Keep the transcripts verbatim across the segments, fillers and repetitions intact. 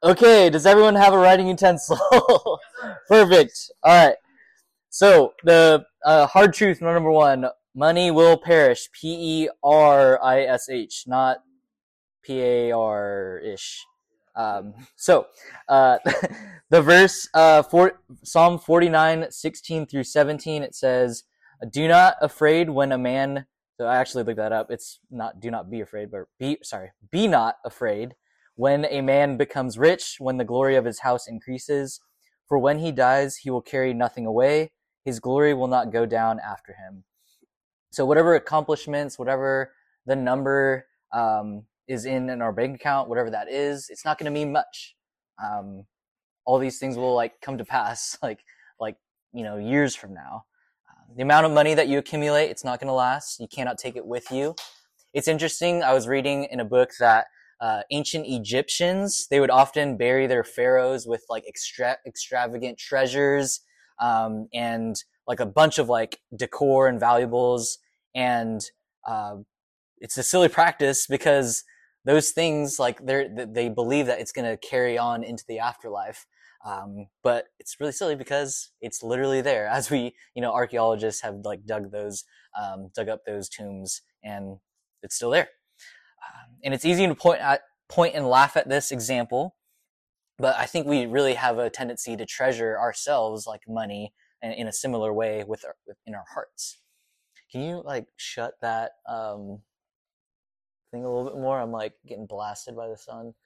Okay, does everyone have a writing utensil? Perfect. All right. So the uh, hard truth number one: money will perish. P E R I S H, not P A R ish. Um, so uh, the verse uh, for Psalm forty-nine, sixteen through seventeen, it says, "Do not afraid when a man." So I actually looked that up. It's not "do not be afraid," but be sorry, be not afraid when a man becomes rich, when the glory of his house increases. For when he dies, he will carry nothing away. His glory will not go down after him. So whatever accomplishments, whatever the number um, is in, in our bank account, whatever that is, it's not going to mean much. Um, all these things will like come to pass, like like you know, years from now. Uh, the amount of money that you accumulate, it's not going to last. You cannot take it with you. It's interesting. I was reading in a book that uh, ancient Egyptians, they would often bury their pharaohs with like extra- extravagant treasures um, and like a bunch of like decor and valuables. And uh, it's a silly practice because those things, like they they believe that it's going to carry on into the afterlife. Um, but it's really silly because it's literally there, as we, you know, archaeologists have like dug those, um, dug up those tombs, and it's still there. Um, and it's easy to point at, point and laugh at this example, but I think we really have a tendency to treasure ourselves like money, and in a similar way with our, in our hearts. Can you like shut that um, thing a little bit more? I'm like getting blasted by the sun.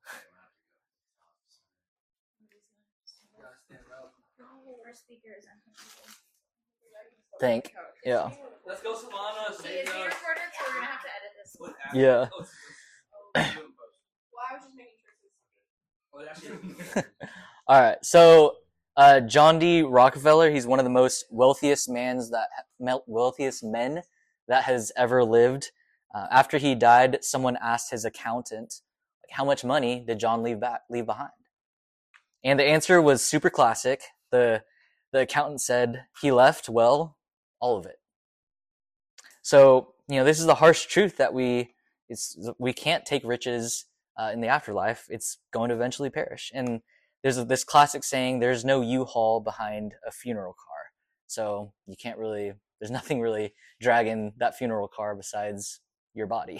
Think. Yeah. Let's go, Savannah. See, is he recorded? So we're gonna have to edit this. Yeah. Well, I was just making choices. All right. So uh, John D. Rockefeller, he's one of the most wealthiest man's that wealthiest men that has ever lived. Uh, after he died, someone asked his accountant, like, how much money did John leave back leave behind? And the answer was super classic. The the accountant said he left, well, all of it. So, you know, this is the harsh truth that we it's we can't take riches uh, in the afterlife. It's going to eventually perish. And there's this classic saying, there's no U-Haul behind a funeral car. So you can't really, there's nothing really dragging that funeral car besides your body.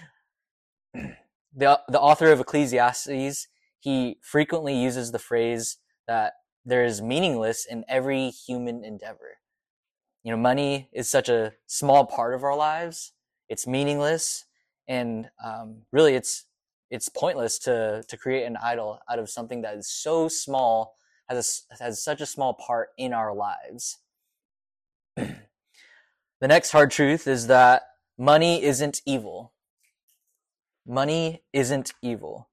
the the author of Ecclesiastes, he frequently uses the phrase that there is meaningless in every human endeavor. You know, money is such a small part of our lives. It's meaningless, and um, really, it's it's pointless to to create an idol out of something that is so small, has a, has such a small part in our lives. The next hard truth is that money isn't evil. Money isn't evil.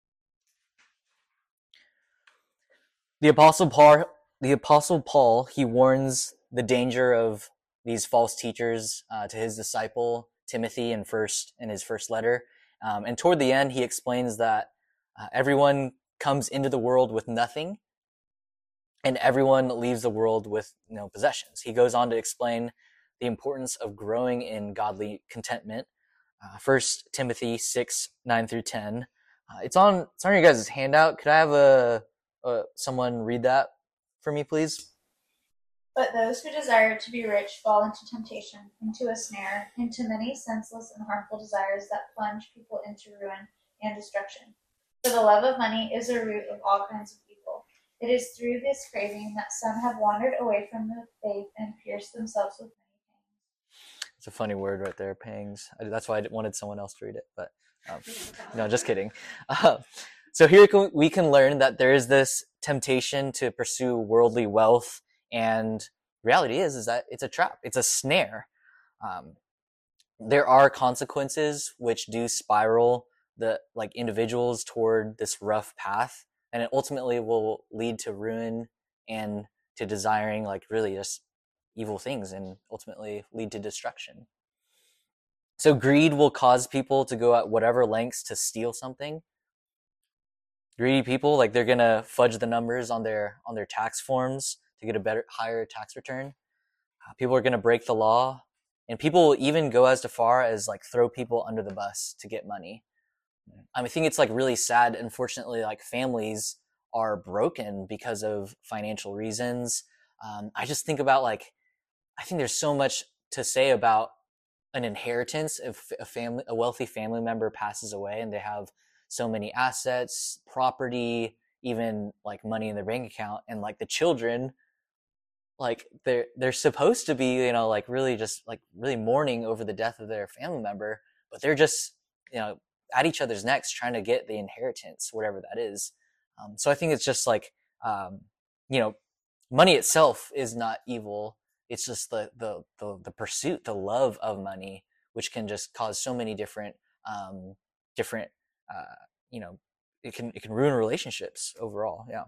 The Apostle Paul, the Apostle Paul, he warns the danger of these false teachers uh, to his disciple Timothy in first in his first letter. Um, and toward the end, he explains that uh, everyone comes into the world with nothing, and everyone leaves the world with no possessions. He goes on to explain the importance of growing in godly contentment. Uh, First Timothy six nine through ten. Uh, it's on it's on your guys' handout. Could I have a, a someone read that for me, please? But those who desire to be rich fall into temptation, into a snare, into many senseless and harmful desires that plunge people into ruin and destruction. For the love of money is a root of all kinds of evil. It is through this craving that some have wandered away from the faith and pierced themselves with many pangs. It's a funny word right there, pangs. That's why I wanted someone else to read it, but um, no, just kidding. Uh, so here we can learn that there is this temptation to pursue worldly wealth. And reality is, is that it's a trap. It's a snare. Um, there are consequences which do spiral the like individuals toward this rough path, and it ultimately will lead to ruin and to desiring like really just evil things, and ultimately lead to destruction. So greed will cause people to go at whatever lengths to steal something. Greedy people, like they're gonna fudge the numbers on their on their tax forms to get a better, higher tax return. Uh, people are going to break the law, and people will even go as far as like throw people under the bus to get money. I think it's like really sad. Unfortunately, like families are broken because of financial reasons. Um, I just think about like, I think there's so much to say about an inheritance. If a family, a wealthy family member passes away and they have so many assets, property, even like money in their bank account, and like the children, like they're they're supposed to be, you know, like really just like really mourning over the death of their family member, but they're just, you know, at each other's necks trying to get the inheritance, whatever that is. Um, so I think it's just like, um, you know, money itself is not evil. It's just the, the, the, the pursuit, the love of money, which can just cause so many different, um, different, uh, you know, it can, it can ruin relationships overall. Yeah.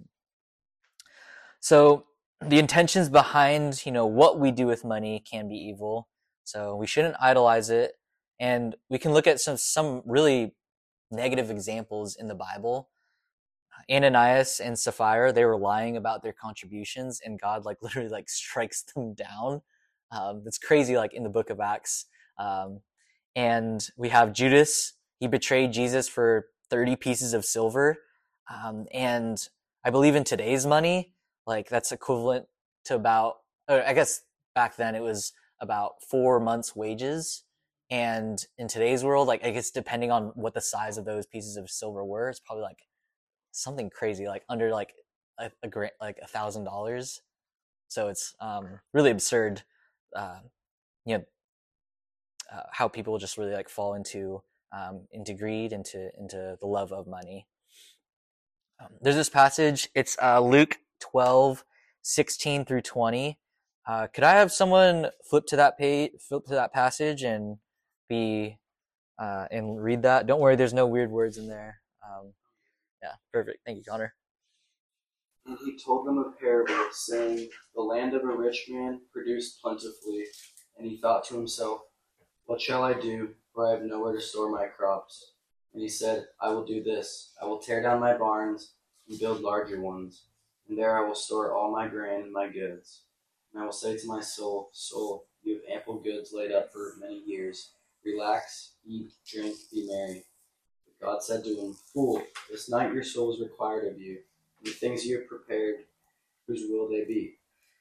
So the intentions behind, you know, what we do with money can be evil. So we shouldn't idolize it. And we can look at some, some really negative examples in the Bible. Ananias and Sapphira, they were lying about their contributions, and God like literally like strikes them down. Um, it's crazy, like in the book of Acts. Um, and we have Judas. He betrayed Jesus for thirty pieces of silver. Um, and I believe in today's money, like that's equivalent to about, or I guess back then it was about four months' wages. And in today's world, like I guess depending on what the size of those pieces of silver were, it's probably like something crazy, like under like a, a grant, like a thousand dollars. So it's um, really absurd, uh, you know, uh, how people just really like fall into um, into greed, into into the love of money. Um, there's this passage. It's uh, Luke twelve, sixteen through twenty. Uh, could I have someone flip to that page, flip to that passage, and be uh, and read that? Don't worry, there's no weird words in there. Um, yeah, perfect. Thank you, Connor. And he told them a parable, saying, The land of a rich man produced plentifully, and he thought to himself, What shall I do, for I have nowhere to store my crops? And he said, I will do this. I will tear down my barns and build larger ones, and there I will store all my grain and my goods. And I will say to my soul, Soul, you have ample goods laid up for many years. Relax, eat, drink, be merry. But God said to him, Fool, this night your soul is required of you. And the things you have prepared, whose will they be?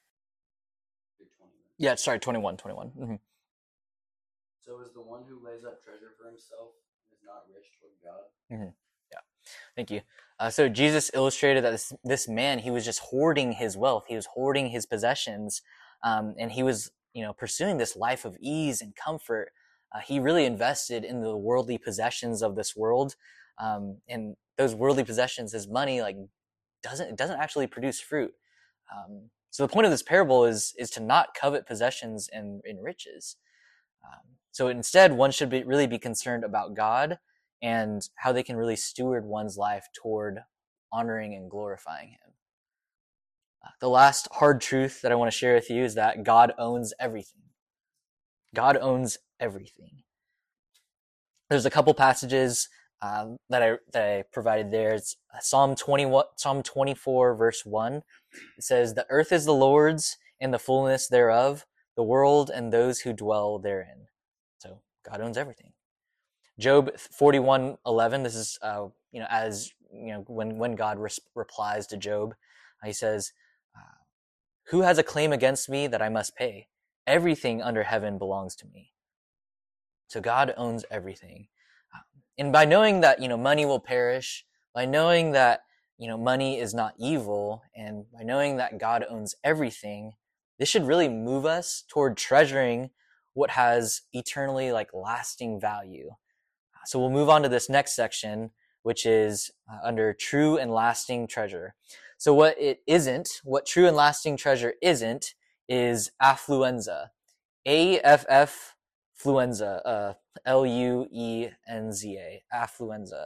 Yeah, sorry, twenty-one, twenty-one. Mm-hmm. So is the one who lays up treasure for himself and is not rich toward God? Mm-hmm. Yeah, thank you. Uh, so Jesus illustrated that this, this man, he was just hoarding his wealth. He was hoarding his possessions, um, and he was, you know, pursuing this life of ease and comfort. Uh, he really invested in the worldly possessions of this world, um, and those worldly possessions, his money, like doesn't it doesn't actually produce fruit. Um, so the point of this parable is is to not covet possessions and, and riches. Um, so instead, one should be, really be concerned about God and how they can really steward one's life toward honoring and glorifying Him. Uh, the last hard truth that I want to share with you is that God owns everything. God owns everything. There's a couple passages um, that I that I provided there. It's Psalm twenty-one, Psalm twenty-four, verse one. It says, "The earth is the Lord's, and the fullness thereof, the world and those who dwell therein." So God owns everything. Job forty-one eleven. This is uh, you know as you know when when God res- replies to Job, uh, he says, uh, "Who has a claim against me that I must pay? Everything under heaven belongs to me." So God owns everything. And by knowing that, you know, money will perish, by knowing that, you know, money is not evil, and by knowing that God owns everything, this should really move us toward treasuring what has eternally, like, lasting value. So we'll move on to this next section, which is uh, under true and lasting treasure. So what it isn't, what true and lasting treasure isn't, is affluenza. A F F Fluenza, uh, L U E N Z A, affluenza.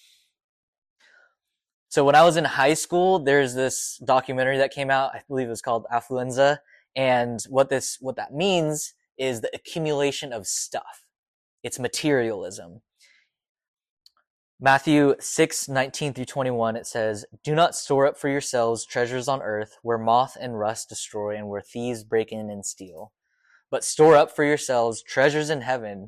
So when I was in high school, there's this documentary that came out, I believe it was called Affluenza, and what this, what that means is the accumulation of stuff. It's materialism. Matthew six, nineteen through twenty-one, it says, "Do not store up for yourselves treasures on earth, where moth and rust destroy and where thieves break in and steal. But store up for yourselves treasures in heaven,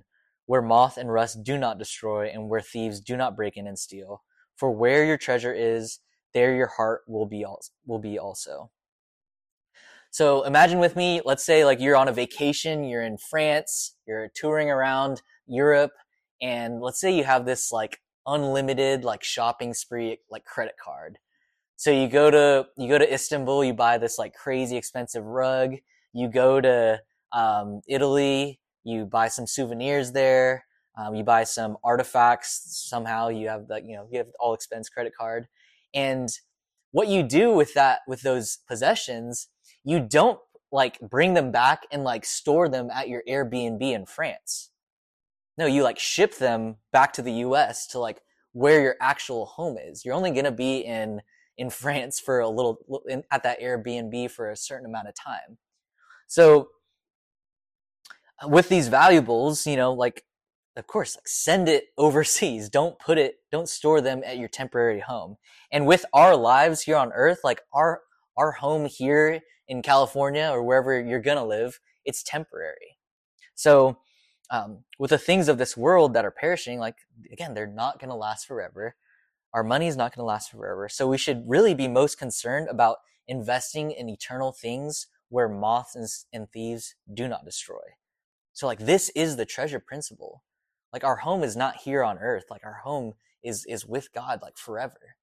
where moth and rust do not destroy, and where thieves do not break in and steal. For where your treasure is, there your heart will be also, will be also. So imagine with me, let's say like you're on a vacation, you're in France, you're touring around Europe, and let's say you have this like unlimited like shopping spree like credit card. So you go to you go to Istanbul, you buy this like crazy expensive rug. You go to um, Italy, you buy some souvenirs there. Um, you buy some artifacts. Somehow you have the you know you have all expense credit card, and what you do with that with those possessions, you don't like bring them back and like store them at your Airbnb in France. No, you like ship them back to the U S to like where your actual home is. You're only going to be in in France for a little in, at that Airbnb for a certain amount of time. So with these valuables, you know, like of course, like send it overseas. Don't put it, don't store them at your temporary home. And with our lives here on earth, like our our home here in California or wherever you're gonna live, it's temporary. So um, with the things of this world that are perishing, like again, they're not gonna last forever. Our money is not gonna last forever. So we should really be most concerned about investing in eternal things where moths and, and thieves do not destroy. So like this is the treasure principle. Like our home is not here on earth. Like our home is is with God like forever.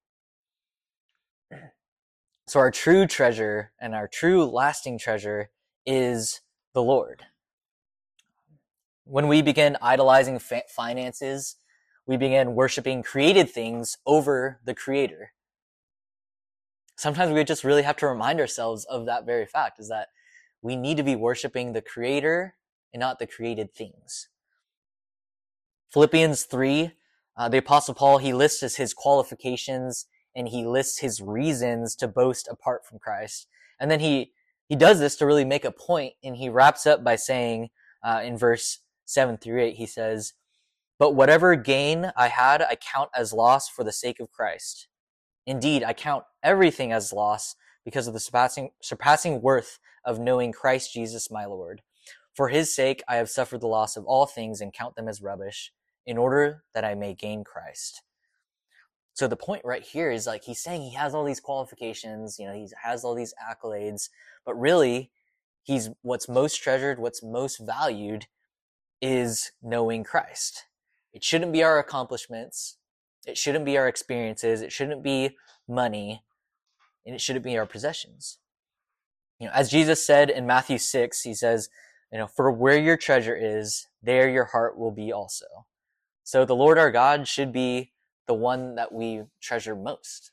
So our true treasure and our true lasting treasure is the Lord. When we begin idolizing fa- finances, we begin worshiping created things over the Creator. Sometimes we just really have to remind ourselves of that very fact, is that we need to be worshiping the Creator and not the created things. Philippians three, uh, the Apostle Paul, he lists as his qualifications and he lists his reasons to boast apart from Christ. And then he, he does this to really make a point, and he wraps up by saying uh, in verse seven through eight, he says, "But whatever gain I had, I count as loss for the sake of Christ. Indeed, I count everything as loss because of the surpassing, surpassing worth of knowing Christ Jesus my Lord. For his sake, I have suffered the loss of all things and count them as rubbish, in order that I may gain Christ." So the point right here is like he's saying he has all these qualifications, you know, he has all these accolades, but really he's what's most treasured, what's most valued is knowing Christ. It shouldn't be our accomplishments. It shouldn't be our experiences. It shouldn't be money, and it shouldn't be our possessions. You know, as Jesus said in Matthew six, he says, you know, "For where your treasure is, there your heart will be also." So the Lord our God should be the one that we treasure most.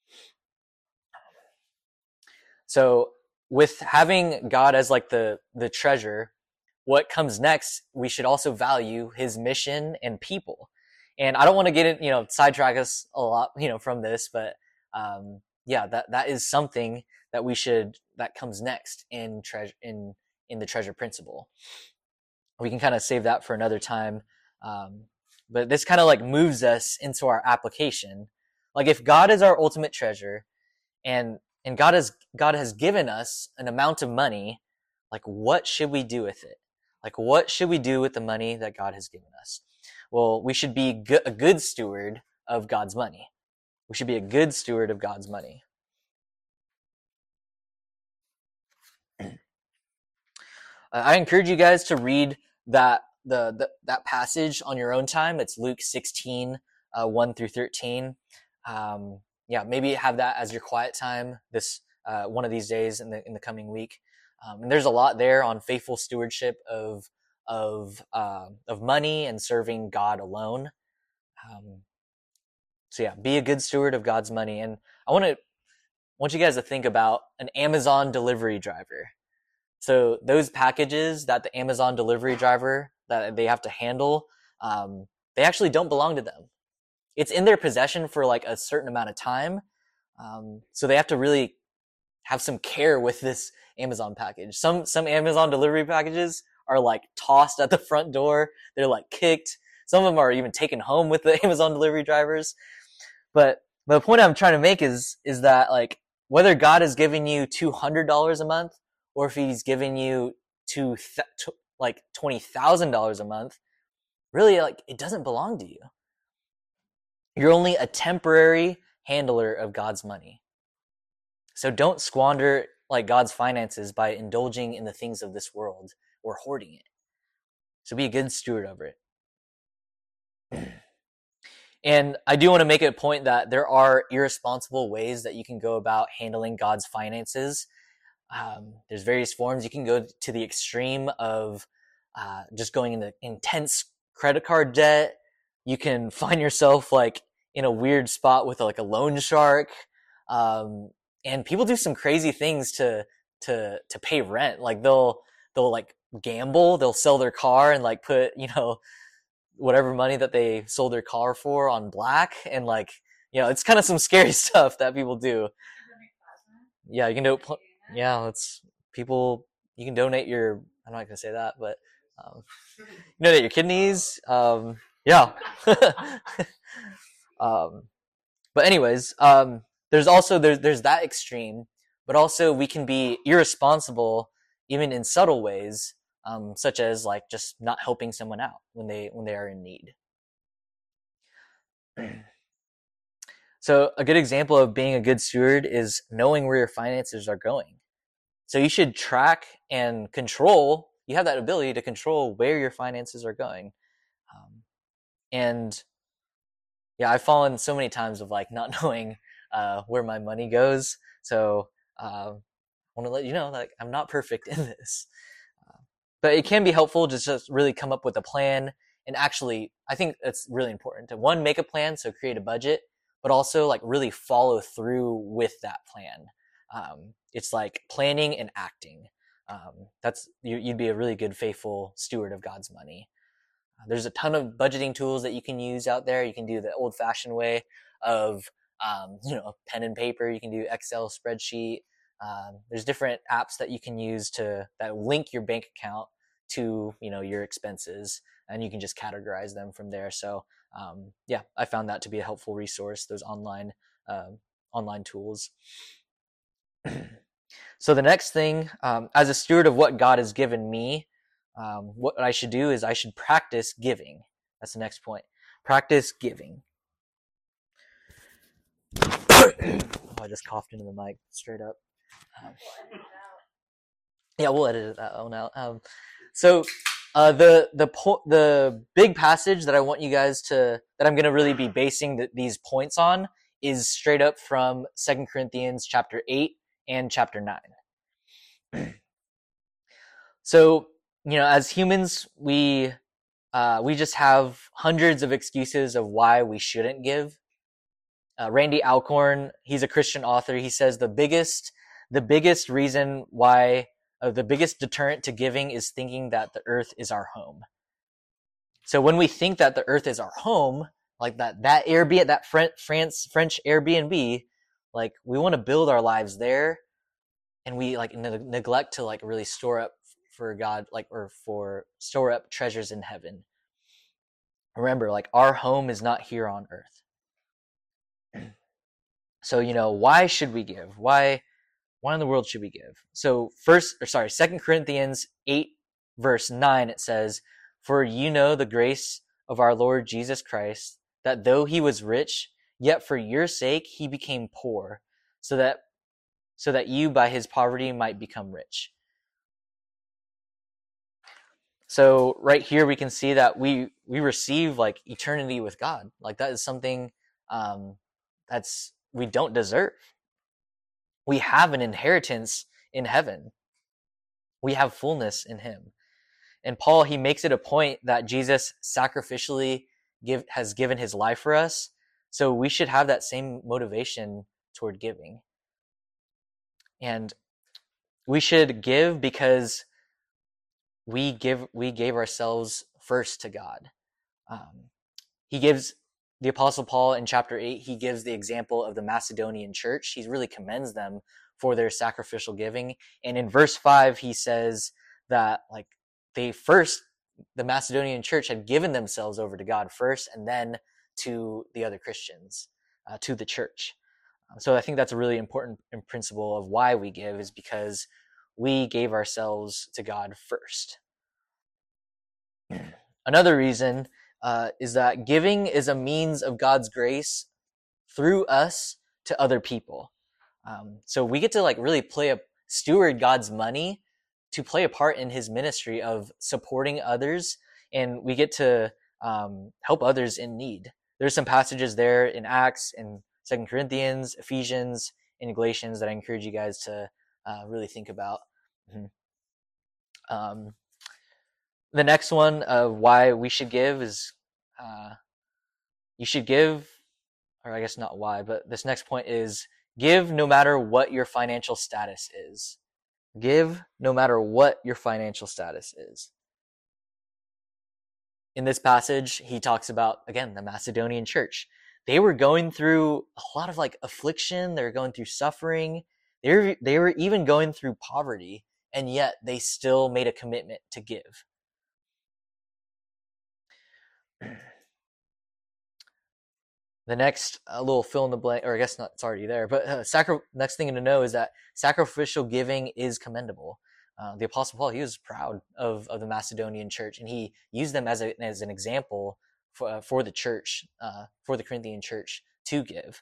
So with having God as like the, the treasure, what comes next, we should also value his mission and people. And I don't want to get it, you know, sidetrack us a lot, you know, from this, but um, yeah, that, that is something that we should, that comes next in treasure, in, in the treasure principle. We can kind of save that for another time. Um, but this kind of like moves us into our application. Like if God is our ultimate treasure and, and God has, God has given us an amount of money, like what should we do with it? Like what should we do with the money that God has given us? Well, we should be go- a good steward of God's money. We should be a good steward of God's money. I encourage you guys to read that the, the that passage on your own time. It's Luke sixteen, uh, one through thirteen. Um, yeah, maybe have that as your quiet time this uh, one of these days in the in the coming week. Um, and there's a lot there on faithful stewardship of of uh, of money and serving God alone. Um, so yeah, be a good steward of God's money. And I want to want you guys to think about an Amazon delivery driver. So those packages that the Amazon delivery driver that they have to handle, um, they actually don't belong to them. It's in their possession for like a certain amount of time. Um, so they have to really have some care with this Amazon package. Some, some Amazon delivery packages are like tossed at the front door. They're like kicked. Some of them are even taken home with the Amazon delivery drivers. But, but the point I'm trying to make is, is that like whether God is giving you two hundred dollars a month, or if he's giving you to th- t- like twenty thousand dollars a month, really, like, it doesn't belong to you. You're only a temporary handler of God's money. So don't squander like God's finances by indulging in the things of this world or hoarding it. So be a good steward over it. And I do want to make it a point that there are irresponsible ways that you can go about handling God's finances. Um, there's various forms. You can go to the extreme of uh, just going into intense credit card debt. You can find yourself like in a weird spot with like a loan shark. Um, and people do some crazy things to to to pay rent. Like they'll they'll like gamble. They'll sell their car and like put, you know, whatever money that they sold their car for on black, and like, you know, it's kind of some scary stuff that people do. Yeah, you can do. Yeah, it's people. You can donate your. I'm not gonna say that, but um, you donate your kidneys. Um, yeah. um, but anyways, um, there's also there's there's that extreme, but also we can be irresponsible even in subtle ways. Um, such as like just not helping someone out when they when they are in need. So a good example of being a good steward is knowing where your finances are going. So you should track and control. You have that ability to control where your finances are going. Um, and yeah, I've fallen so many times of like not knowing uh, where my money goes. So uh, I want to let you know that like, I'm not perfect in this. But it can be helpful to just really come up with a plan and actually, I think it's really important to one, make a plan, so create a budget, but also like really follow through with that plan. Um, it's like planning and acting. Um, that's you, you'd be a really good, faithful steward of God's money. Uh, there's a ton of budgeting tools that you can use out there. You can do the old-fashioned way of um, you know, pen and paper. You can do Excel spreadsheet. Um, there's different apps that you can use to that link your bank account to, you know, your expenses, and you can just categorize them from there. So um, yeah, I found that to be a helpful resource, those online um, online tools. So the next thing, um, as a steward of what God has given me, um, what I should do is I should practice giving. That's the next point. Practice giving. Oh, I just coughed into the mic straight up. Um, yeah, we'll edit that one out. Um, so uh, the the po- the big passage that I want you guys to that I'm going to really be basing the, these points on is straight up from Second Corinthians chapter eight and chapter nine. So, you know, as humans, we uh, we just have hundreds of excuses of why we shouldn't give. Uh, Randy Alcorn, he's a Christian author. He says the biggest the biggest reason why uh, the biggest deterrent to giving is thinking that the earth is our home. So when we think that the earth is our home, like that that Airbnb, that France French Airbnb, like we want to build our lives there, and we like ne- neglect to like really store up for God, like or for store up treasures in heaven. Remember, like our home is not here on earth. So, you know, why should we give? Why? Why in the world should we give? So first, or sorry, Second Corinthians eight, verse nine, it says, "For you know the grace of our Lord Jesus Christ, that though he was rich, yet for your sake he became poor, so that so that you by his poverty might become rich." So right here we can see that we we receive like eternity with God. Like that is something um, that's we don't deserve. We have an inheritance in heaven. We have fullness in him. And Paul, he makes it a point that Jesus sacrificially give, has given his life for us. So we should have that same motivation toward giving. And we should give because we give we gave ourselves first to God. Um, he gives the Apostle Paul in chapter eight, he gives the example of the Macedonian church. He really commends them for their sacrificial giving. And in verse five, he says that like they first, the Macedonian church had given themselves over to God first, and then to the other Christians, uh, to the church. So I think that's a really important principle of why we give, is because we gave ourselves to God first. Another reason uh, is that giving is a means of God's grace through us to other people. Um, so we get to like really play a steward God's money to play a part in his ministry of supporting others, and we get to um, help others in need. There's some passages there in Acts and Second Corinthians, Ephesians, and Galatians that I encourage you guys to uh, really think about. Mm-hmm. Um, the next one of why we should give is uh, you should give, or I guess not why, but this next point is give no matter what your financial status is. Give no matter what your financial status is. In this passage, he talks about, again, the Macedonian church. They were going through a lot of like affliction. They were going through suffering. They were, they were even going through poverty, and yet they still made a commitment to give. The next uh, little fill in the blank, or I guess not, it's already there, but uh, sacri- next thing to know is that sacrificial giving is commendable. Uh, the Apostle Paul, he was proud of, of the Macedonian church, and he used them as, a, as an example for, uh, for the church, uh, for the Corinthian church to give.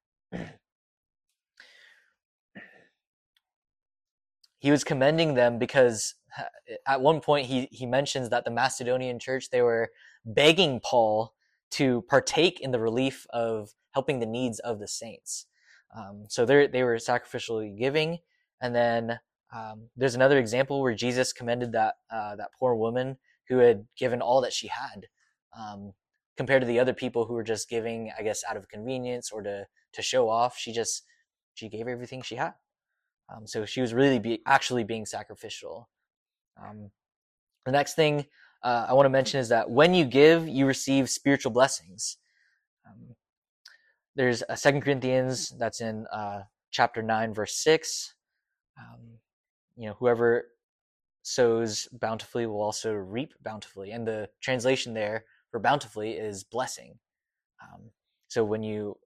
He was commending them because at one point he, he mentions that the Macedonian church, they were begging Paul to partake in the relief of helping the needs of the saints. Um, so they they were sacrificially giving. And then um, there's another example where Jesus commended that uh, that poor woman who had given all that she had, um, compared to the other people who were just giving, I guess, out of convenience or to to show off. She just she gave everything she had. Um, so she was really be, actually being sacrificial. Um, the next thing uh, I want to mention is that when you give, you receive spiritual blessings. Um, there's a Second Corinthians that's in uh, chapter nine, verse six. Um, you know, whoever sows bountifully will also reap bountifully, and the translation there for bountifully is blessing. Um, so when you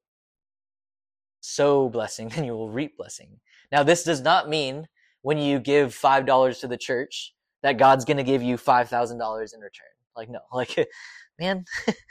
sow blessing, then you will reap blessing. Now, this does not mean when you give five dollars to the church that God's going to give you five thousand dollars in return. Like, no, like, man.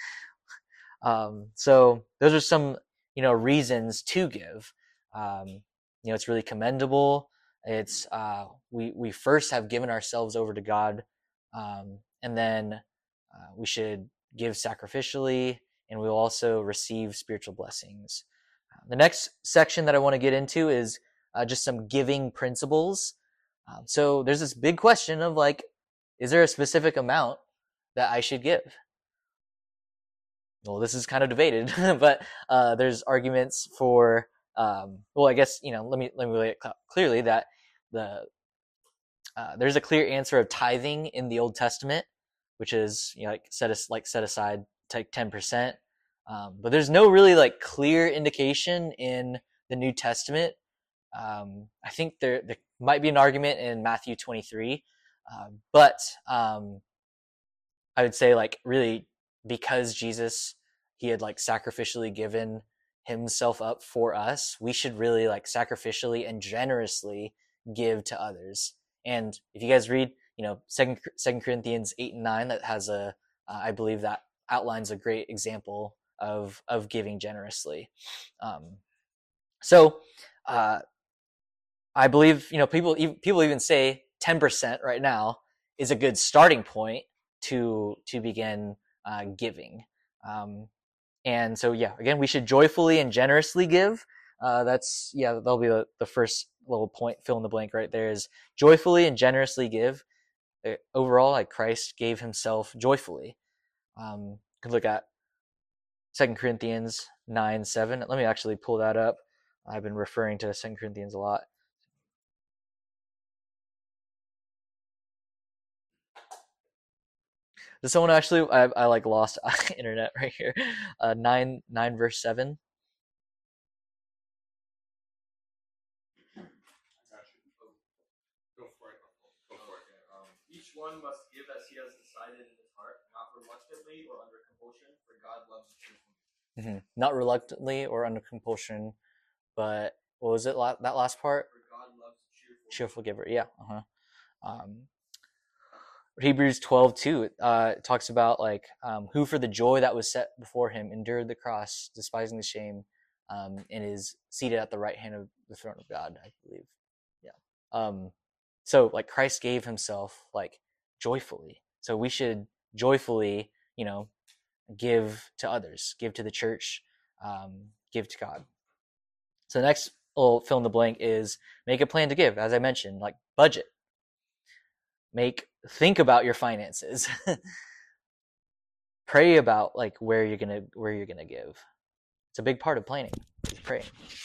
um, so those are some, you know, reasons to give. Um, you know, it's really commendable. It's, uh, we, we first have given ourselves over to God. Um, and then uh, we should give sacrificially, and we'll also receive spiritual blessings. The next section that I want to get into is uh, just some giving principles. Um, so there's this big question of like, is there a specific amount that I should give? Well, this is kind of debated, but uh, there's arguments for, um, well, I guess, you know, let me, let me lay it cl- clearly that the, uh, there's a clear answer of tithing in the Old Testament, which is, you know, like set, as, like set aside take ten percent. Um, but there's no really like clear indication in the New Testament. Um, I think there, there might be an argument in Matthew twenty-three, uh, but um, I would say like really because Jesus, he had like sacrificially given himself up for us, we should really like sacrificially and generously give to others. And if you guys read, you know, Second Second Corinthians eight and nine, that has a, uh, I believe that outlines a great example of of giving generously. Um, so uh, I believe, you know, people people even say ten percent right now is a good starting point to to begin uh, giving. Um, and so yeah, again, we should joyfully and generously give. Uh, that's yeah, that'll be the, the first little point, fill in the blank right there, is joyfully and generously give. Uh, overall, like Christ gave himself joyfully. Um, you could look at Second Corinthians nine seven. Let me actually pull that up. I've been referring to Second Corinthians a lot. Does someone actually? I, I like lost internet right here. Uh, nine nine verse seven. Go for it. Go for it. Um, each one must give as he has decided in his heart, not reluctantly or under compulsion, for God loves cheerfully. Mm-hmm. Not reluctantly or under compulsion, but what was it? That last part? For God loves cheerful. Cheerful giver. Yeah. Uh huh. Um, Hebrews twelve two uh, talks about like um, who for the joy that was set before him endured the cross, despising the shame, um, and is seated at the right hand of the throne of God, I believe. Yeah. Um, so like Christ gave himself like joyfully. So we should joyfully, you know, give to others, give to the church, um, give to God. So the next little fill in the blank is make a plan to give. As I mentioned, like budget. Make think about your finances. Pray about like where you're gonna where you're gonna give. It's a big part of planning. Is praying.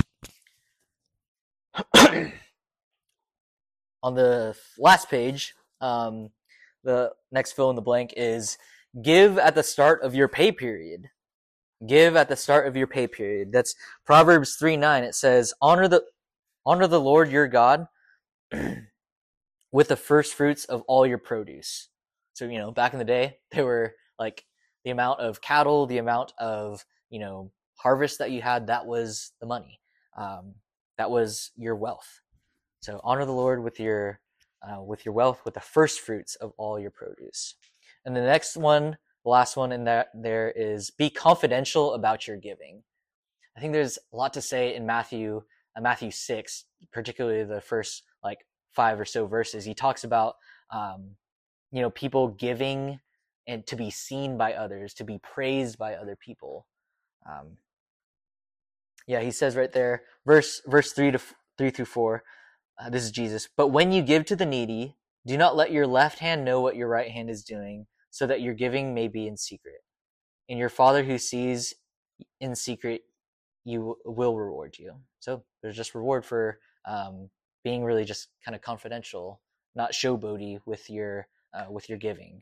On the last page, um, the next fill in the blank is give at the start of your pay period. Give at the start of your pay period. That's Proverbs three nine. It says, honor the honor the Lord your God with the first fruits of all your produce. So, you know, back in the day, they were like the amount of cattle, the amount of, you know, harvest that you had, that was the money. Um, that was your wealth. So honor the Lord with your uh, with your wealth, with the first fruits of all your produce. And the next one, the last one in that there is be confidential about your giving. I think there's a lot to say in Matthew, uh, Matthew six, particularly the first like five or so verses. He talks about, um, you know, people giving and to be seen by others, to be praised by other people. Um, yeah, he says right there, verse verse three to three through four. Uh, this is Jesus. But when you give to the needy, do not let your left hand know what your right hand is doing, so that your giving may be in secret. And your Father who sees in secret, you will reward you. So there's just reward for um, being really just kind of confidential, not showboaty with your uh, with your giving.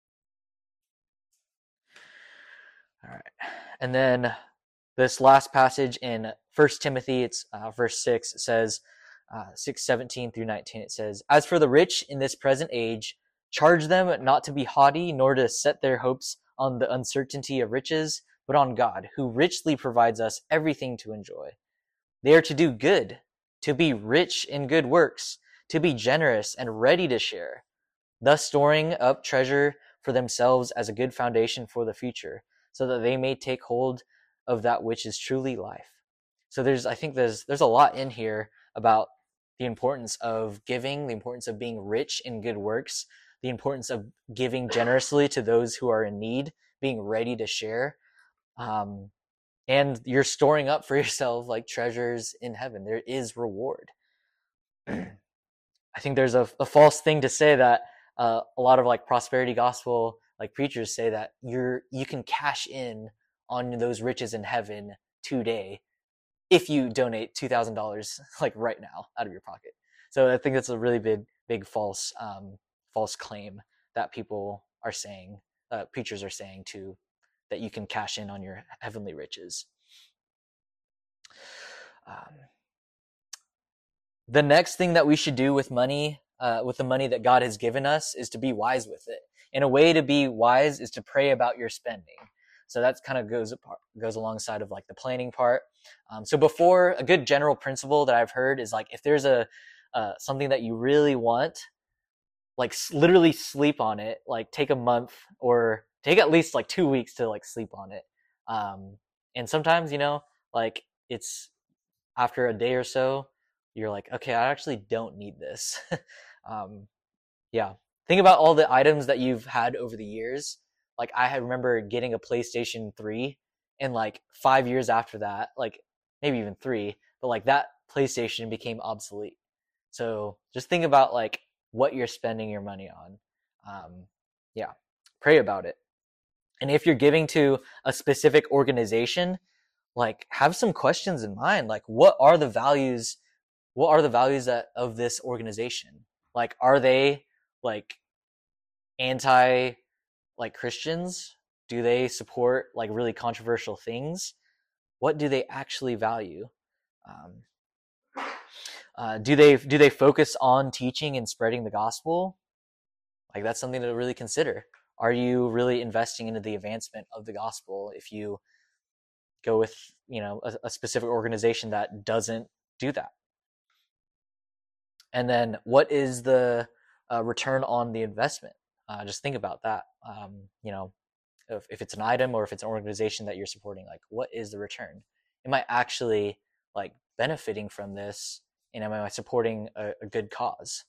All right, and then this last passage in First Timothy, it's uh, verse six. It says uh, six seventeen through nineteen. It says, "As for the rich in this present age, charge them not to be haughty, nor to set their hopes on the uncertainty of riches, but on God, who richly provides us everything to enjoy. They are to do good, to be rich in good works, to be generous and ready to share, thus storing up treasure for themselves as a good foundation for the future, so that they may take hold of that which is truly life." So there's, I think there's there's a lot in here about the importance of giving, the importance of being rich in good works, the importance of giving generously to those who are in need, being ready to share. Um, and you're storing up for yourself like treasures in heaven. There is reward. I think there's a, a false thing to say that uh, a lot of like prosperity gospel like preachers say that you're you can cash in on those riches in heaven today if you donate two thousand dollars like right now out of your pocket. So I think that's a really big big false um, false claim that people are saying, uh, preachers are saying too, that you can cash in on your heavenly riches. Um, the next thing that we should do with money, uh, with the money that God has given us, is to be wise with it. And a way to be wise is to pray about your spending. So that kind of goes apart, goes alongside of like the planning part. Um, so before, a good general principle that I've heard is like if there's a uh, something that you really want, like s- literally sleep on it. Like take a month or take at least like two weeks to like sleep on it. Um, and sometimes, you know, like it's after a day or so, you're like, okay, I actually don't need this. um, yeah. Think about all the items that you've had over the years. Like I remember getting a PlayStation three, and like five years after that, like maybe even three, but like that PlayStation became obsolete. So just think about like what you're spending your money on. Um, yeah, pray about it. And if you're giving to a specific organization, like have some questions in mind. Like what are the values, what are the values that of this organization? Like, are they like anti like Christians? Do they support like really controversial things? What do they actually value? Um, uh, do they do they focus on teaching and spreading the gospel? Like that's something to really consider. Are you really investing into the advancement of the gospel if you go with, you know, a, a specific organization that doesn't do that? And then what is the uh, return on the investment? Uh, just think about that. Um, you know, if, if it's an item or if it's an organization that you're supporting, like what is the return? Am I actually like benefiting from this? And am I supporting a, a good cause?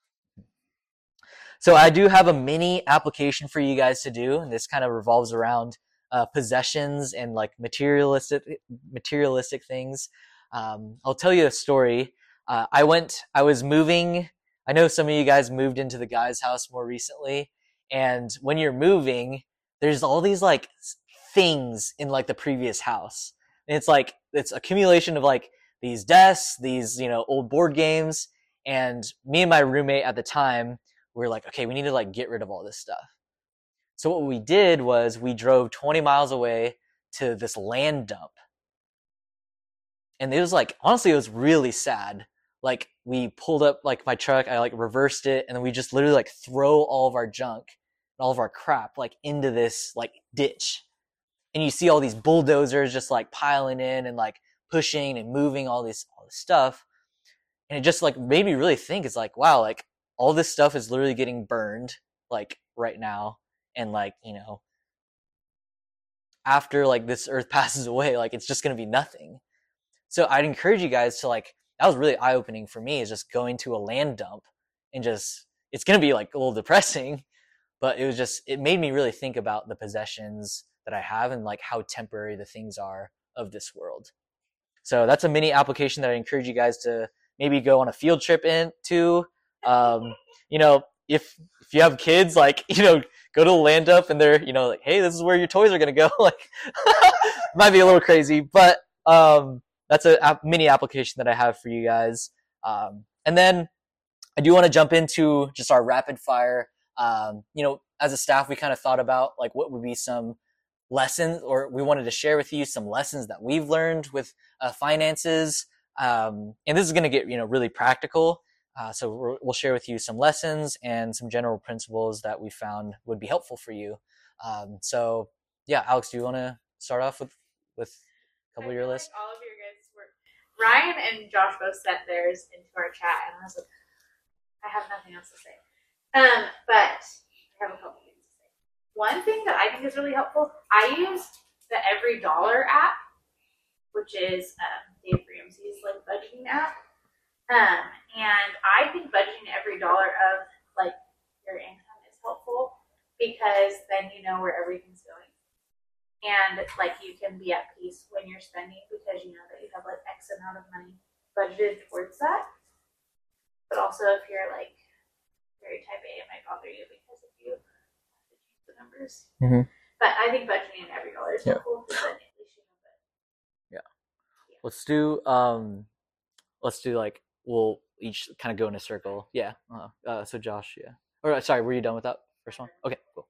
So I do have a mini application for you guys to do, and this kind of revolves around uh, possessions and like materialistic materialistic things. Um, I'll tell you a story. Uh, I went, I was moving. I know some of you guys moved into the guy's house more recently, and when you're moving, there's all these like things in like the previous house, and it's like it's accumulation of like these desks, these you know old board games, and me and my roommate at the time, we were like, okay, we need to like get rid of all this stuff. So what we did was we drove twenty miles away to this land dump. And it was like, honestly, it was really sad. Like we pulled up like my truck, I like reversed it, and then we just literally like throw all of our junk and all of our crap like into this like ditch. And you see all these bulldozers just like piling in and like pushing and moving all this all this stuff. And it just like made me really think, it's like, wow, like all this stuff is literally getting burned like right now. And like, you know, after like this earth passes away, like it's just going to be nothing. So I'd encourage you guys to like, that was really eye-opening for me, is just going to a land dump and just, it's going to be like a little depressing, but it was just, it made me really think about the possessions that I have and like how temporary the things are of this world. So that's a mini application that I encourage you guys to maybe go on a field trip into. Um, you know, if if you have kids, like, you know, go to the land dump and they're, you know, like, hey, this is where your toys are going to go. Like, might be a little crazy, but um, that's a, a mini application that I have for you guys. Um, and then I do want to jump into just our rapid fire. Um, you know, as a staff, we kind of thought about like what would be some lessons, or we wanted to share with you some lessons that we've learned with uh, finances. Um, and this is going to get, you know, really practical. Uh, so we're, we'll share with you some lessons and some general principles that we found would be helpful for you. Um, so yeah, Alex, do you want to start off with, with a couple I of your feel lists? like all of your guys' work. Ryan and Josh both sent theirs into our chat, and I was like, I have nothing else to say. Um, but I have a couple things to say. One thing that I think is really helpful, I use the Every Dollar app, which is um, Dave Ramsey's like budgeting app. Um, and I think budgeting every dollar of like your income is helpful, because then you know where everything's going, and like you can be at peace when you're spending, because you know that you have like X amount of money budgeted towards that. But also, if you're like very type A, it might bother you because if you have to change the numbers. Mm-hmm. But I think budgeting every dollar is Yeah. helpful. Because then at least you know that. Yeah. Let's do, um, let's do like, we'll each kind of go in a circle. Yeah. Uh, uh, so Josh, yeah. Or sorry, were you done with that first one? Okay, cool.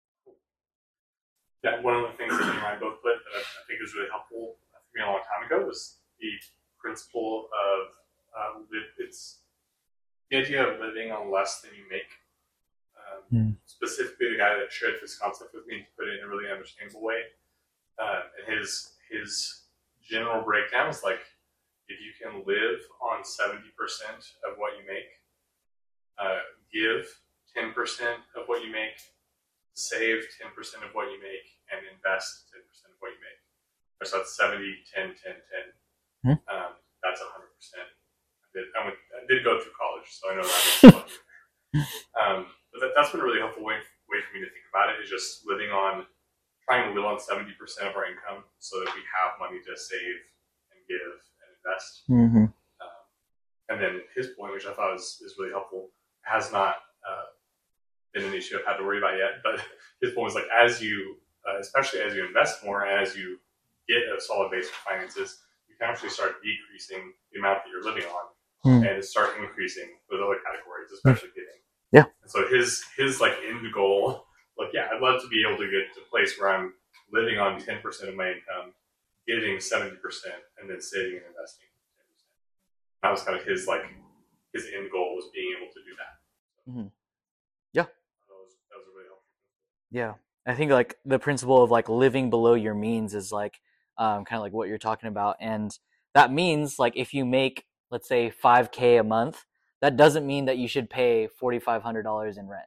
Yeah, one of the things that you and I both put that I, I think is really helpful for me a long time ago was the principle of uh, it's the idea of living on less than you make. Um, Mm. Specifically, the guy that shared this concept with me, to put it in a really understandable way, uh, and his his general breakdown is like, if you can live on seventy percent of what you make, uh, give ten percent of what you make, save ten percent of what you make, and invest ten percent of what you make. So that's seventy, ten, ten, ten. Hmm. Um, that's one hundred percent. I did, I, went, I did go through college, so I know that. um, but that, that's been a really helpful way, way for me to think about it, is just living on, trying to live on seventy percent of our income so that we have money to save and give and invest. Mm-hmm. Um, and then his point, which I thought is, is really helpful, has not uh, been an issue I've had to worry about yet, but his point was like, as you, uh, especially as you invest more, and as you get a solid base of finances, you can actually start decreasing the amount that you're living on, Mm. and start increasing with other categories, especially giving. Yeah. And so his his like end goal, like, yeah, I'd love to be able to get to a place where I'm living on ten percent of my income, giving seventy percent, and then saving and investing ten percent. That was kind of his like his end goal, was being able to do that. Mm-hmm. Yeah. That was, that was really helpful. Yeah. I think like the principle of like living below your means is like um, kind of like what you're talking about. And that means like if you make, let's say five K a month, that doesn't mean that you should pay four thousand five hundred dollars in rent.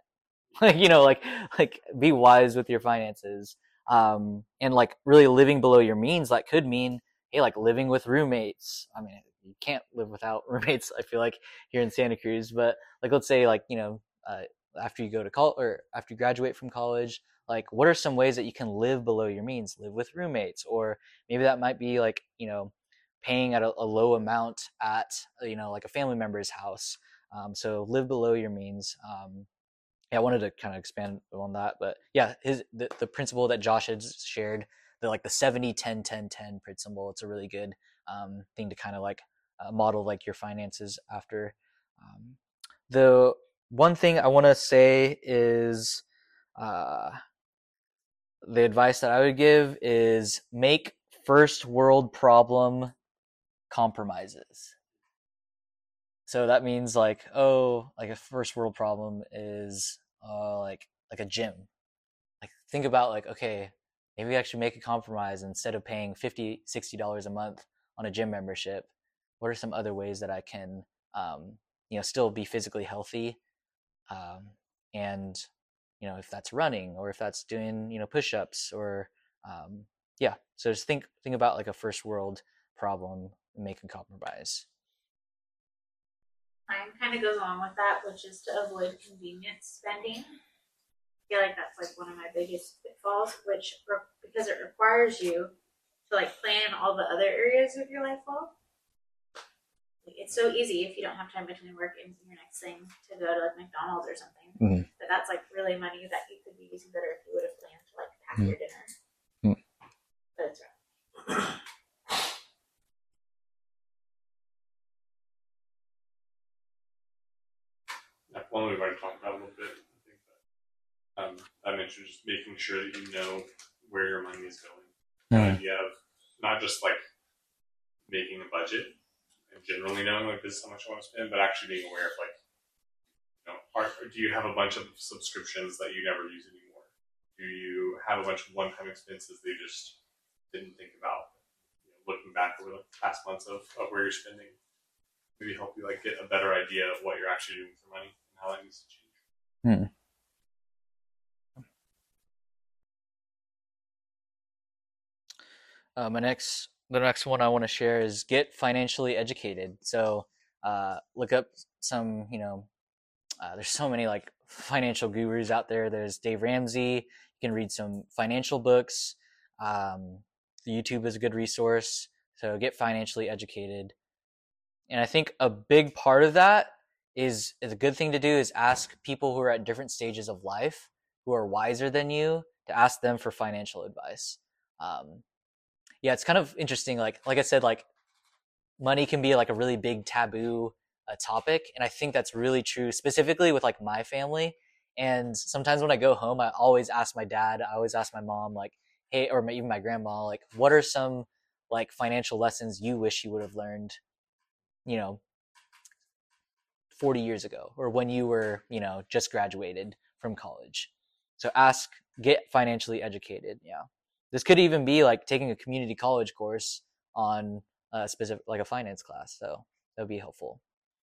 like you know like like be wise with your finances, um and like really living below your means. That could mean, hey, like living with roommates. I mean, you can't live without roommates, I feel like, here in Santa Cruz. But like, let's say, like, you know uh, after you go to college, or after you graduate from college, like what are some ways that you can live below your means? Live with roommates. Or maybe that might be like, you know paying at a, a low amount at, you know like a family member's house. Um, so live below your means. Um, yeah, I wanted to kind of expand on that, but yeah, his the, the principle that Josh had shared, the like the seventy ten ten ten principle, it's a really good um, thing to kind of like uh, model like your finances after. Um, the one thing I want to say is uh, the advice that I would give is make first world problem compromises. So that means like, oh, like a first world problem is uh, like like a gym. Like think about like, okay, maybe I should make a compromise. Instead of paying fifty, sixty dollars a month on a gym membership, what are some other ways that I can, um, you know, still be physically healthy? Um, and, you know, if that's running, or if that's doing, you know, push-ups, or, um, yeah. So just think, think about like a first world problem and make a compromise. Mine kind of goes along with that, which is to avoid convenience spending. I feel like that's like one of my biggest pitfalls, which because it requires you to like plan all the other areas of your life well. Like, it's so easy if you don't have time between work and your next thing to go to like McDonald's or something. Mm-hmm. But that's like really money that you could be using better if you would have planned to like pack Mm-hmm. your dinner. Mm-hmm. But it's rough. One we've already talked about a little bit. I think that um, I mentioned just making sure that you know where your money is going. Mm-hmm. The idea of not just like making a budget and generally knowing like this is how much I want to spend, but actually being aware of like, you know, are, do you have a bunch of subscriptions that you never use anymore? Do you have a bunch of one-time expenses that you just didn't think about? You know, looking back over the past months of, of where you're spending, maybe help you like get a better idea of what you're actually doing with your money. How that needs to change. Hmm. Uh, my next, the next one I want to share is get financially educated. So uh, look up some, you know, uh, there's so many like financial gurus out there. There's Dave Ramsey. You can read some financial books. Um, YouTube is a good resource. So get financially educated. And I think a big part of that is, is a good thing to do is ask people who are at different stages of life, who are wiser than you, to ask them for financial advice. Um, yeah, it's kind of interesting. Like, like I said, like money can be like a really big taboo uh, topic. And I think that's really true, specifically with like my family. And sometimes when I go home, I always ask my dad, I always ask my mom, like, hey, or even my grandma, like, what are some like financial lessons you wish you would have learned, you know, forty years ago, or when you were, you know, just graduated from college. So ask, get financially educated. Yeah. This could even be like taking a community college course on a specific, like a finance class. So that would be helpful.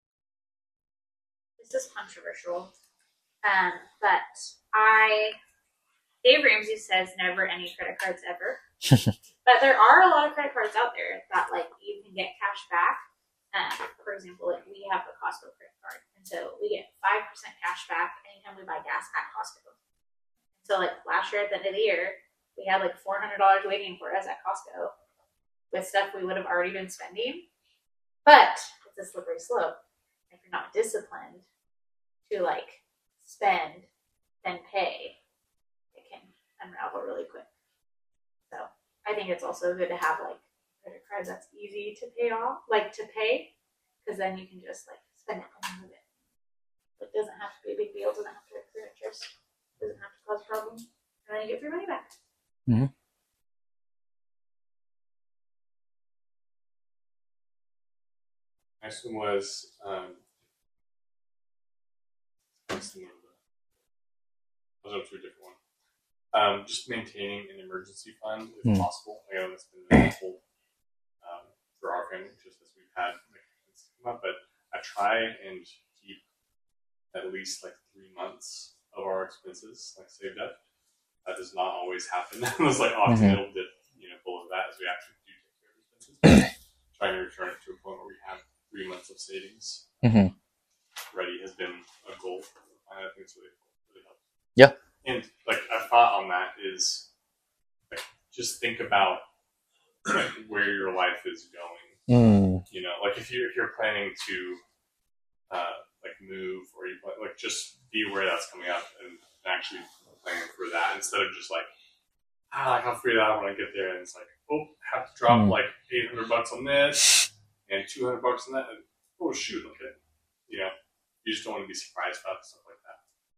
This is controversial, um, but I, Dave Ramsey says never any credit cards ever. But there are a lot of credit cards out there that like you can get cash back. Um, for example, like we have a Costco credit card, and so we get five percent cash back anytime we buy gas at Costco. So like last year at the end of the year, we had like four hundred dollars waiting for us at Costco with stuff we would have already been spending. But it's a slippery slope. If you're not disciplined to like spend and pay, it can unravel really quick. So I think it's also good to have like credit cards that's easy to pay off, like to pay, because then you can just like spend it and move it. It doesn't have to be a big deal. Doesn't have to accrue interest. Doesn't have to cause problems. And then you get your money back. Mm-hmm. Next one was um, similar to that. I'll jump to a different one. Um, just maintaining an emergency fund if Mm. possible. I know that's been helpful um, for our family, just as we've had like, things come up. But I try and keep at least like three months of our expenses, like saved up. That does not always happen. It's like often Mhm. it'll dip, you know, below that as we actually do take care of expenses. Trying to return it to a point where we have three months of savings Mhm. ready has been a goal. I think it's really, really helped. Yeah. And like a thought on that is, like, just think about like where your life is going. Mm. You know, like if you if you're planning to uh, like move or you like just be aware that's coming up and actually planning for that instead of just like ah I'll figure that out when I get there and it's like oh have to drop Mm. like eight hundred bucks on this and two hundred bucks on that and oh shoot okay you know you just don't want to be surprised about stuff like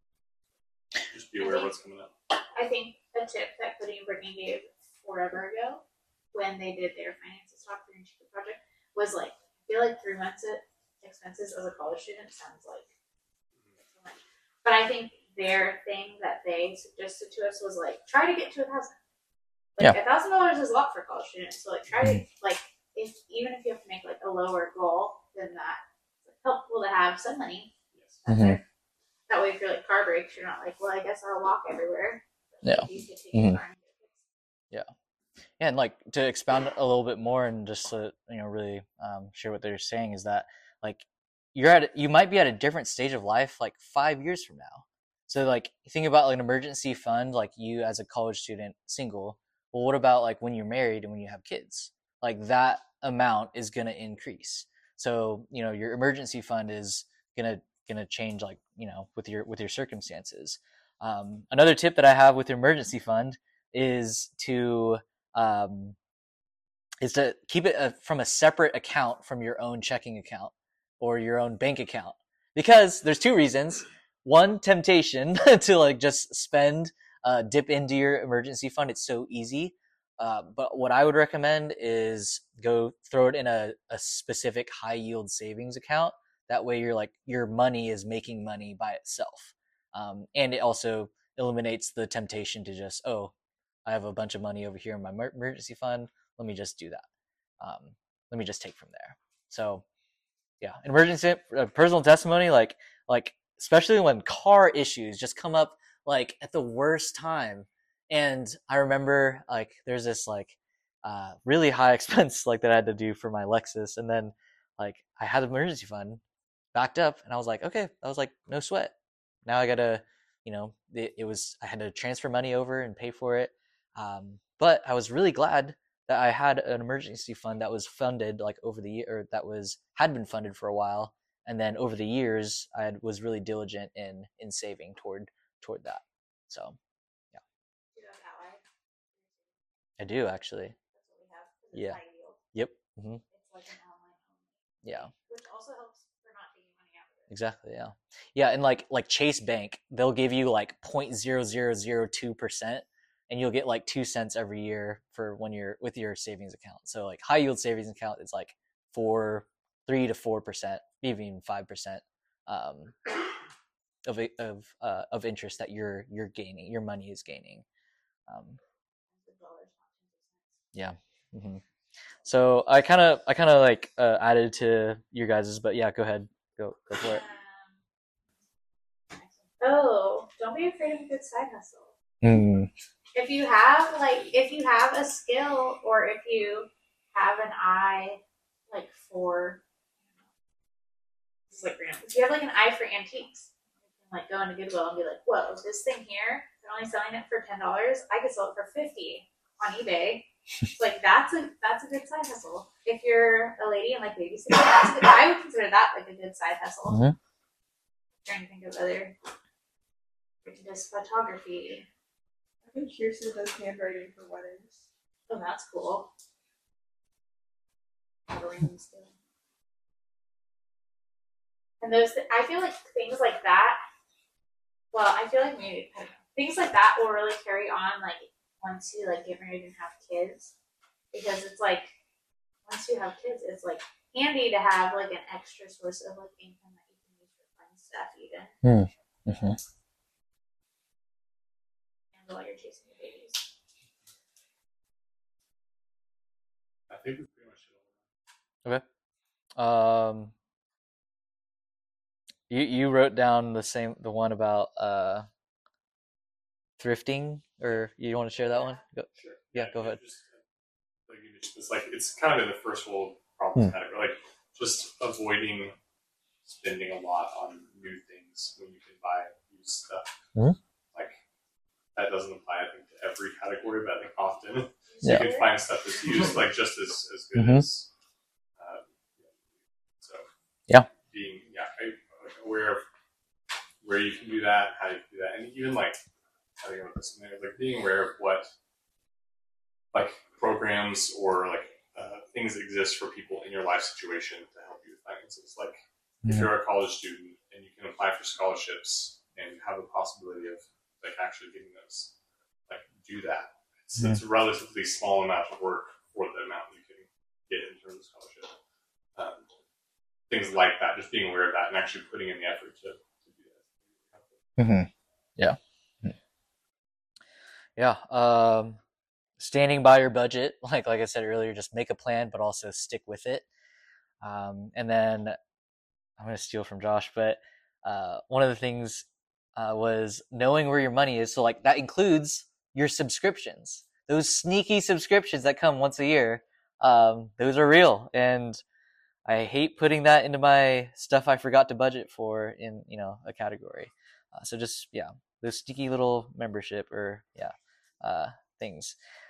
that. Just be aware of what's coming up. I think a tip that Cody and Brittany gave forever ago when they did their finances talk for the project was like, I feel like three months of expenses as a college student sounds like so much. But I think their thing that they suggested to us was like, try to get to a thousand. Like a thousand dollars is a lot for college students. So like try to like if even if you have to make like a lower goal than that, it's helpful to have some money. Mhm. There. That way if you're like car breaks, you're not like, well I guess I'll walk everywhere. Yeah. You could take Mhm. a car and get fixed. Yeah, and like to expound a little bit more and just to you know really um, share what they're saying is that like you're at you might be at a different stage of life like five years from now. So like think about like an emergency fund, like you as a college student single. Well, what about like when you're married and when you have kids? Like that amount is going to increase. So you know your emergency fund is gonna gonna change like you know with your with your circumstances. Um, another tip that I have with your emergency fund is to um, is to keep it a, from a separate account from your own checking account or your own bank account, because there's two reasons. One, temptation to like just spend, uh, dip into your emergency fund. It's so easy. Uh, but what I would recommend is go throw it in a, a specific high yield savings account. That way, you're like your money is making money by itself, um, and it also eliminates the temptation to just oh, I have a bunch of money over here in my emergency fund. Let me just do that. Um, let me just take from there. So, yeah, emergency uh, personal testimony, like like especially when car issues just come up like at the worst time. And I remember like there's this like uh, really high expense like that I had to do for my Lexus, and then like I had an emergency fund backed up, and I was like, okay, that was like no sweat. Now I gotta, you know, it, it was I had to transfer money over and pay for it. Um, but I was really glad that I had an emergency fund that was funded like over the year, or that was had been funded for a while, and then over the years I had, was really diligent in in saving toward toward that. So yeah, You know, that way. I do actually. That's what we have. 'Cause it's Yeah. high yield. Yep. hmm It's like an online only. Yeah. Which also helps for not taking money out of it. Exactly. Yeah. Yeah, and like like Chase Bank, they'll give you like zero point zero zero zero two percent, and you'll get like two cents every year for when you're with your savings account. So like high yield savings account is like four, three to four percent, even five percent um, of of uh, of interest that you're you're gaining. Your money is gaining. Um, yeah. Mm-hmm. So I kind of I kind of like uh, added to your guys's, but yeah, go ahead, go go for it. Um, oh, don't be afraid of a good side hustle. Mm. If you have like if you have a skill, or if you have an eye like for this is like random. If you have like an eye for antiques, you can like go into Goodwill and be like, whoa, this thing here, they're only selling it for ten dollars. I could sell it for fifty on eBay. Like that's a that's a good side hustle. If you're a lady and like babysitting, that's a good, I would consider that like a good side hustle. Mm-hmm. Trying to think of other just photography. I think Kirsten does handwriting for weddings. Oh, that's cool. Modeling still. And those, th- I feel like things like that. Well, I feel like maybe I don't know, things like that will really carry on. Like once you like get married and have kids, because it's like once you have kids, it's like handy to have like an extra source of like income that you can use for fun stuff, even. Mm-hmm. And while you're chasing the babies. I think we pretty much hit all Okay. Um, you you wrote down the same the one about uh thrifting, or you want to share that one? Go. Sure. Yeah, go ahead. Just, like you mentioned, it's like it's kind of in the first world problems Hmm. category. Like just avoiding spending a lot on new things when you can buy used stuff. Mhm. Like that doesn't apply, I think, to every category, but I think often Yeah. you can find stuff that's used like just as, as good Mhm. as. Um, so Yeah. being yeah I, like aware of where you can do that, how you can do that, and even like how do you want this like being aware of what like programs or like uh, things that exist for people in your life situation to help you with finances. Like if Mhm. you're a college student and you can apply for scholarships and have the possibility of like actually getting those, like do that. It's, Mhm. it's a relatively small amount of work for the amount you can get in terms of scholarship. Um, things like that, just being aware of that and actually putting in the effort to, to do that. Mm-hmm. Yeah. Yeah. Um, standing by your budget, like like I said earlier, just make a plan, but also stick with it. Um, and then I'm going to steal from Josh, but uh, one of the things uh, was knowing where your money is. So like that includes your subscriptions, those sneaky subscriptions that come once a year. Um, those are real, and I hate putting that into my stuff I forgot to budget for in, you know, a category. Uh, so just, yeah, those sneaky little membership or, yeah, uh, things.